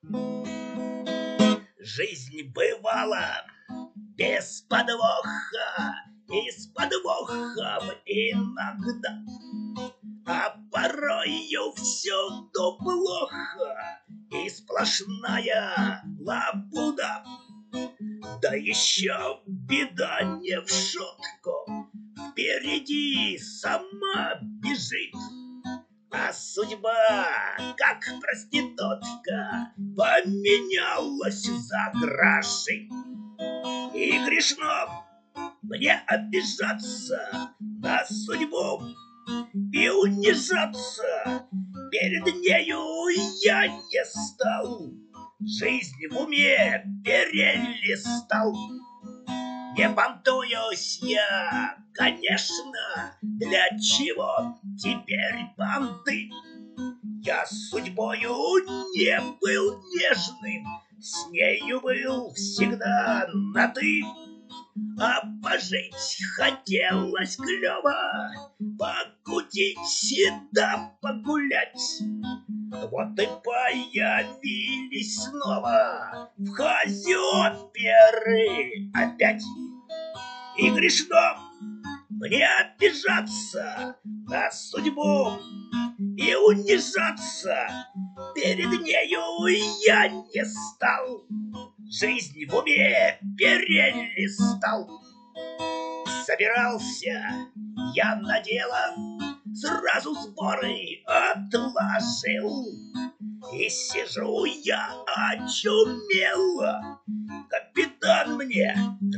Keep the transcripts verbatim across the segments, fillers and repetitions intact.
Жизнь бывала без подвоха и с подвохом иногда, а порою всюду плохо и сплошная лабуда. Да еще беда не в шутку, впереди сама бежит, а судьба, как проститутка, поменялась за гроши. И грешно мне обижаться на судьбу и унижаться перед нею я не стал. Жизнь в уме перелистал. Не понтуюсь я, конечно, для чего теперь понты? Я с судьбою не был нежным, с нею был всегда на «ты». А пожить хотелось клёво, покутить да погулять. Вот и появились снова в хозёперы опять. И грешно мне обижаться на судьбу и унижаться перед нею я не стал. Жизнь в уме перелистал. Собирался я на дело, сразу сборы отложил. И сижу я очумело. Капитан, мне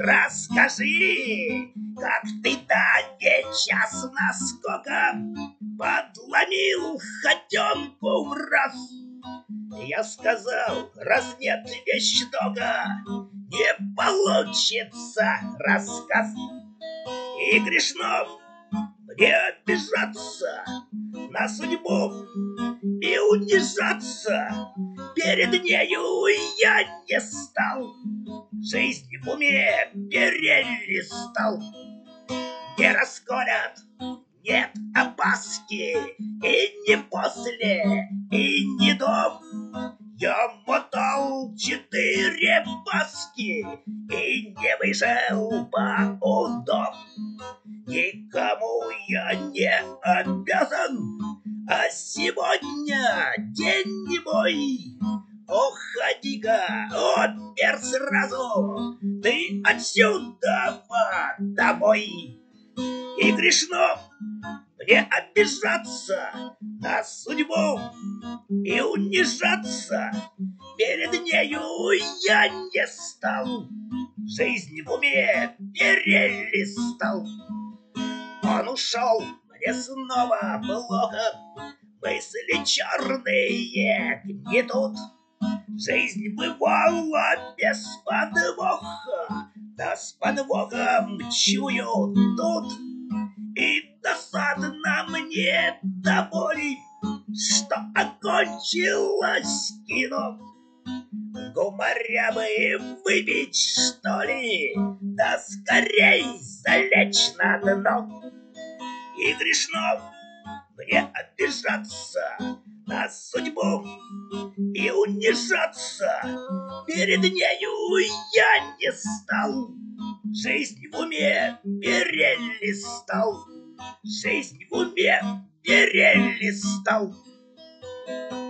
расскажи, как ты давеча с наскоком подломил хотенку в раз. Я сказал, раз нет вещдога, не получится рассказ. И грешно мне обижаться на судьбу и унижаться перед нею я не стал. Жизнь в уме перелистал. Не расколят, нет опаски, и не после, и не до. Я мотал четыре паски и не выжил по удоб. Никому я не обязан, а сегодня день не мой. Уходи-ка, отпер сразу, ты отсюда домой. И грешно мне обижаться на судьбу и унижаться перед нею я не стал. Жизнь в уме перелистал. Он ушел, мне снова плохо, мысли черные гнетут. Жизнь бывала без подвоха, да с подвохом чую тут. И досадно мне до боли, что окончилось кино. Гумаря бы выпить, что ли, да скорей залечь на дно. И грешно мне обижаться на судьбу и унижаться перед нею я не стал. Жизнь в уме перелистал. Жизнь в уме перелистал.